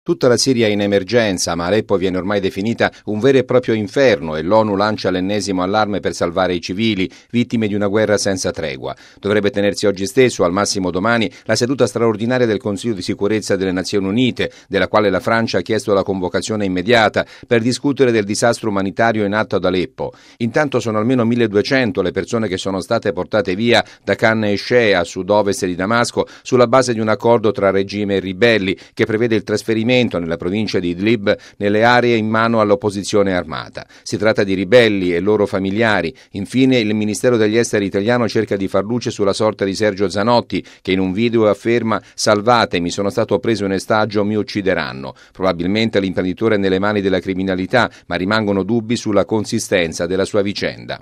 Tutta la Siria è in emergenza, ma Aleppo viene ormai definita un vero e proprio inferno e l'ONU lancia l'ennesimo allarme per salvare i civili, vittime di una guerra senza tregua. Dovrebbe tenersi oggi stesso, al massimo domani, la seduta straordinaria del Consiglio di sicurezza delle Nazioni Unite, della quale la Francia ha chiesto la convocazione immediata per discutere del disastro umanitario in atto ad Aleppo. Intanto sono almeno 1200 le persone che sono state portate via da Khan el-Sheikh a sud-ovest di Damasco sulla base di un accordo tra regime e ribelli che prevede il trasferimento nella provincia di Idlib nelle aree in mano all'opposizione armata. Si tratta di ribelli e loro familiari. Infine il Ministero degli Esteri italiano cerca di far luce sulla sorte di Sergio Zanotti, che in un video afferma: "Salvatemi, sono stato preso in ostaggio, mi uccideranno". Probabilmente l'imprenditore è nelle mani della criminalità, ma rimangono dubbi sulla consistenza della sua vicenda.